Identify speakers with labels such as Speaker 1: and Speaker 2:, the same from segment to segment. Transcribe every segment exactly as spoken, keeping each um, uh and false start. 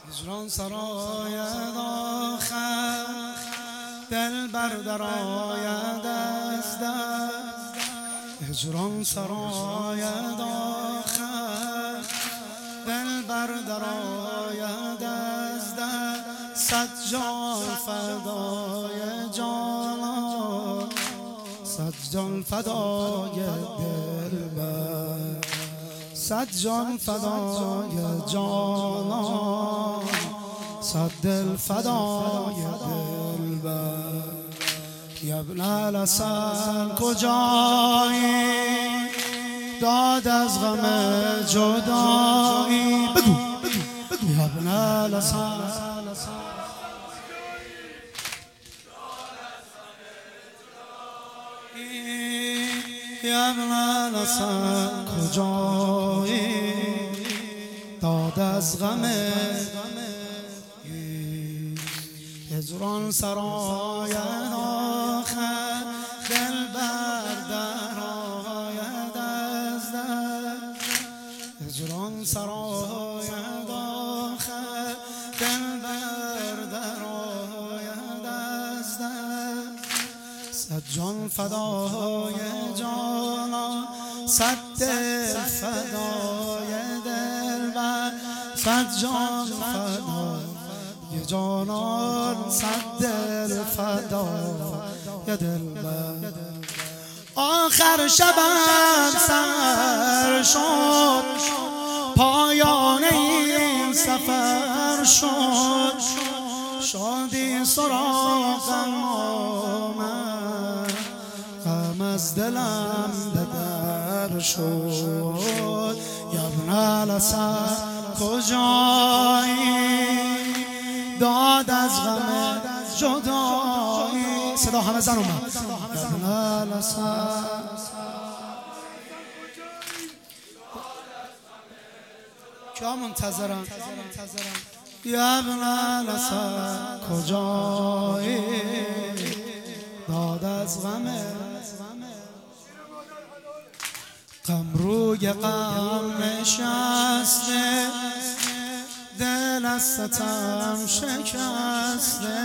Speaker 1: هجران سرای آخر دل بر آید از دست، هجران سرای آخر دل بر آید از دست، صد جان فدای جانان، صد جان فدای دلبر، صد جان فدای جانان، صد دل فدای دلبر. یا ابن الحسن کجایی داد از غم جدایی؟ بگو بگو یا ابن الحسن یا ابن الحسن کجایی داد از غم هجران سرای آخر دل بر آید از دست، هجران سرای آخر دل بر آید از دست، صد جان فدای جانان، صد دل فدای دلبر، صد جان فدای جانان، صد دل فدای دلبر. آخر شبم سر شد، پایان این سفر شد، شادی سراغم آمد، غم از دلم بدر شد. یا ابن الحسن کجایی داد از غم جدایی؟ صدا همه زن اومد. یا ابن الحسن کیا منتظرم؟ یا ابن الحسن کجایی داد از غم غم روی غم نشسته، دل از ستم شکسته،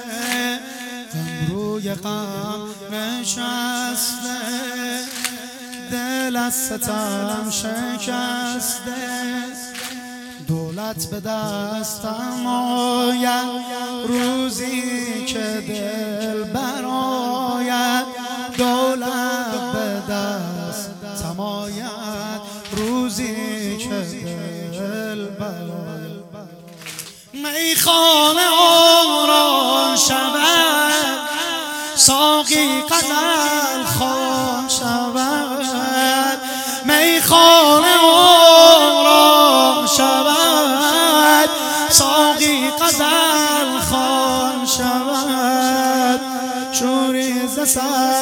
Speaker 1: غم روی غم نشسته، دل از ستم شکسته، دولت به دستم آید روزی که دل برآید، دولت به دستم آید روزی که دل برآید. میخانه آرام شود، ساقی غزل خوان شود، میخانه آرام شود، ساقی غزل خوان شود، شوری ز سر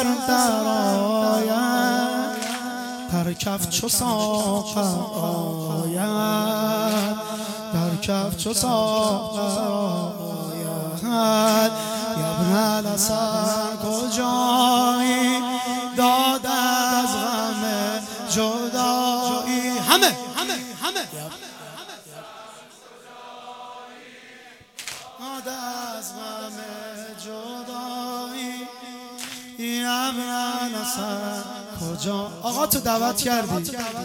Speaker 1: درآید، در کف چو ساغر آید، در کف چو ساغر آید. یا ابن الحسن کجایی داد از غم جدایی؟ همه همه همه داد از غم جدایی. یا ابن الحسن کجا؟ آقا تو دعوت کردی